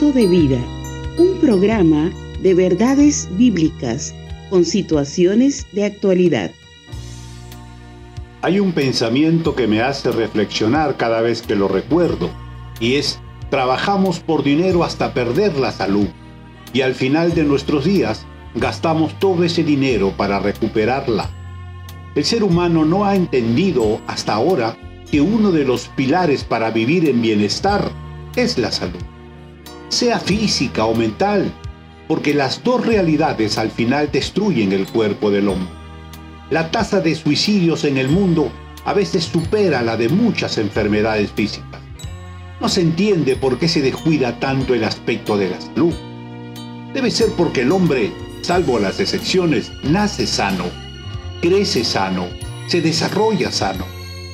Minuto de Vida, un programa de verdades bíblicas con situaciones de actualidad. Hay un pensamiento que me hace reflexionar cada vez que lo recuerdo, y es: trabajamos por dinero hasta perder la salud, y al final de nuestros días gastamos todo ese dinero para recuperarla. El ser humano no ha entendido hasta ahora que uno de los pilares para vivir en bienestar es la salud, sea física o mental, porque las dos realidades al final destruyen el cuerpo del hombre. La tasa de suicidios en el mundo a veces supera la de muchas enfermedades físicas. No se entiende por qué se descuida tanto el aspecto de la salud. Debe ser porque el hombre, salvo las excepciones, nace sano, crece sano, se desarrolla sano,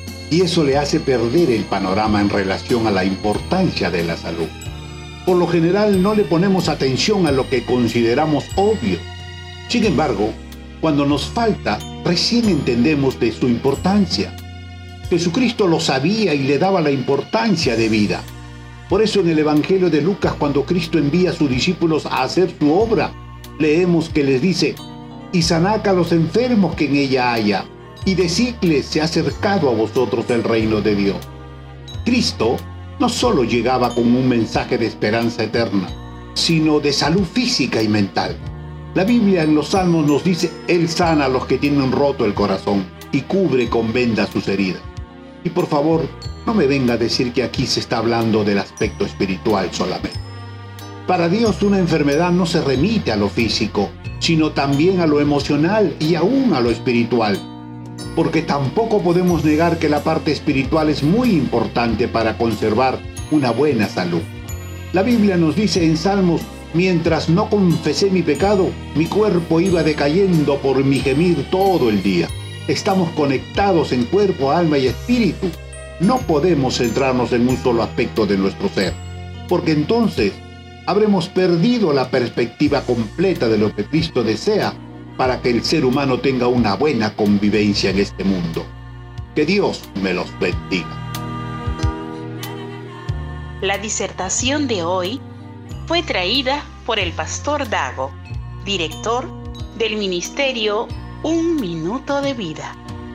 y eso le hace perder el panorama en relación a la importancia de la salud. Por lo general no le ponemos atención a lo que consideramos obvio. Sin embargo, cuando nos falta, recién entendemos de su importancia. Jesucristo lo sabía y le daba la importancia de vida. Por eso en el Evangelio de Lucas, cuando Cristo envía a sus discípulos a hacer su obra, leemos que les dice: y sanad a los enfermos que en ella haya, y decidles: se ha acercado a vosotros el reino de Dios. Cristo no solo llegaba con un mensaje de esperanza eterna, sino de salud física y mental. La Biblia en los Salmos nos dice: Él sana a los que tienen roto el corazón y cubre con vendas sus heridas. Y por favor, no me venga a decir que aquí se está hablando del aspecto espiritual solamente. Para Dios, una enfermedad no se remite a lo físico, sino también a lo emocional y aún a lo espiritual. Porque tampoco podemos negar que la parte espiritual es muy importante para conservar una buena salud. La Biblia nos dice en Salmos: mientras no confesé mi pecado, mi cuerpo iba decayendo por mi gemir todo el día. Estamos conectados en cuerpo, alma y espíritu. No podemos centrarnos en un solo aspecto de nuestro ser, porque entonces habremos perdido la perspectiva completa de lo que Cristo desea para que el ser humano tenga una buena convivencia en este mundo. Que Dios me los bendiga. La disertación de hoy fue traída por el pastor Dago, director del ministerio Un Minuto de Vida.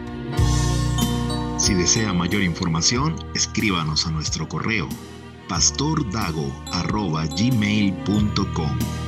Si desea mayor información, escríbanos a nuestro correo pastordago@gmail.com.